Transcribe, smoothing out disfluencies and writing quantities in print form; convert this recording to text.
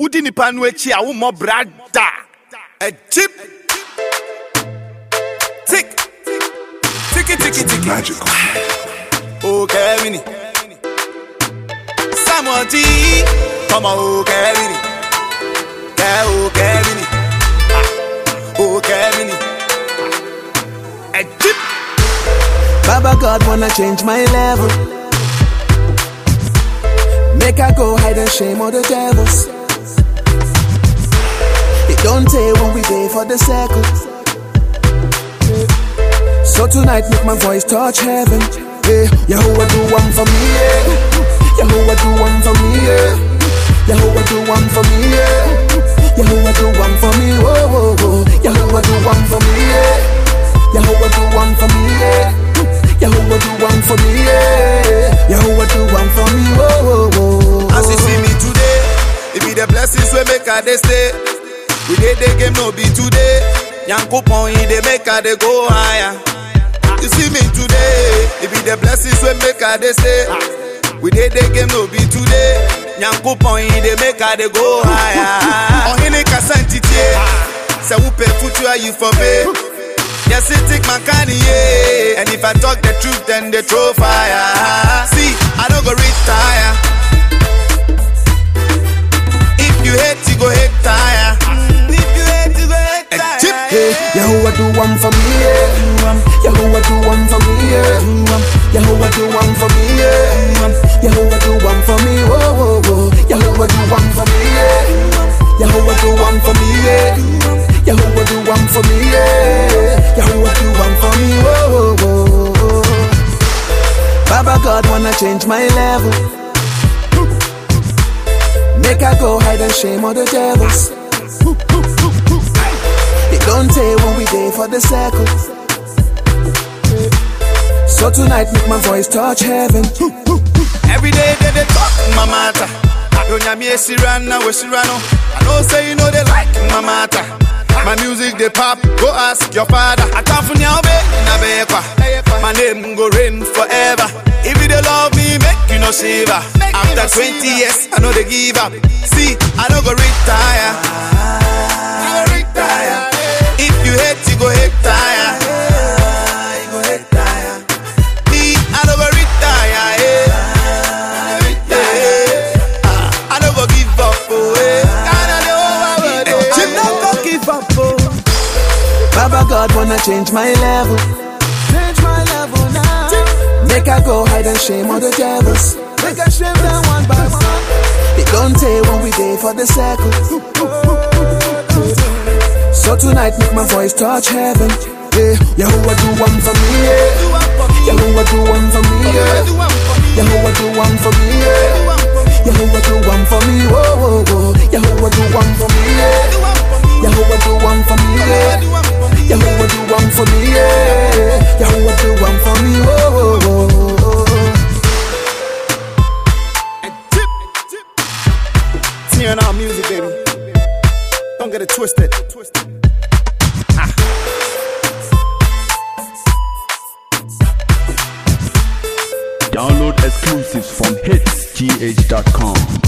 Udi ni panwechi a umo brada. A chip. Tick. Ticky, ticky, ticky. Magical. Okay, mini. Someone T. Come on, okay, mini. Okay, mini. Okay, mini. A chip. Baba God wanna change my level. Make I go hide and shame all the devils. It don't take when we day for the circle. So tonight make my voice touch heaven. Yeah, Yahuwah do one for me, yeah. Yahuwah do one for me, yeah. Yahuwah do one for me, yeah. Yahuwah do one for me, whoa, whoa, whoa. Yahuwah do one for me, yeah. Yahuwah do one for me, yeah. Yahuwah do one for me, yeah. Yahuwah do one for me, whoa, whoa, whoa. As you see me today, it be the blessings we make her they stay. We did the game no be today. Yankopon he they make her they go higher. You see me today, it be the blessings we make her they stay. We did the game no be today. Yankopon he they make her they go higher. On hini kasantiti, say who pay future you for me. Yes, it take my candy, yeah. And if I talk the truth, then they throw fire. See, I don't go retire. If you hate, you go hate tire. If you hate, you go hate tire. Hey, Yahuwah do one for me, yeah. Yahuwah do one for me, yeah. Yahuwah do one for me, yeah. Yahuwah do one for me, whoa, whoa, whoa. Yahuwah do one for me, yeah. Yahuwah do one for me, yeah. Yahuwah do one for me, yeah. Yahuwah do one for me, whoa, whoa, whoa. Baba God wanna change my level. Make I go hide and shame all the devils. It don't take when we day for the circle. So tonight make my voice touch heaven. Every day they talk my matter. Don't ya me a Sirana, we Sirano. I know say you know they like my matter. My music they pop, go ask your father. I come from Yabe, my name go reign forever. If you don't love me, make you no shiver. After 20 years, I know they give up. See, I don't go retire. I go retire. If you hate, you go hate tire. You go hate tire. Me, I don't go retire. I don't go give up. Baba God wanna change my level. Change my level now. Make I go hide and shame all the devils. Make I shame them one by one. It don't take when we day for the circle. So tonight make my voice touch heaven. Yeah, Yahuwah do one for me, yeah. Yahuwah do one for me, yeah. Yahuwah do one for me, yeah. Yahuwah do one for me, whoa, whoa, whoa. Yahuwah do one for me, yeah. Yahuwah do one for me, yeah. Yahuwah do one for me, yeah. Yahuwah do one for me, whoa, whoa, whoa. TNR music, baby. Don't get it twisted. Download exclusives from hitsgh.com.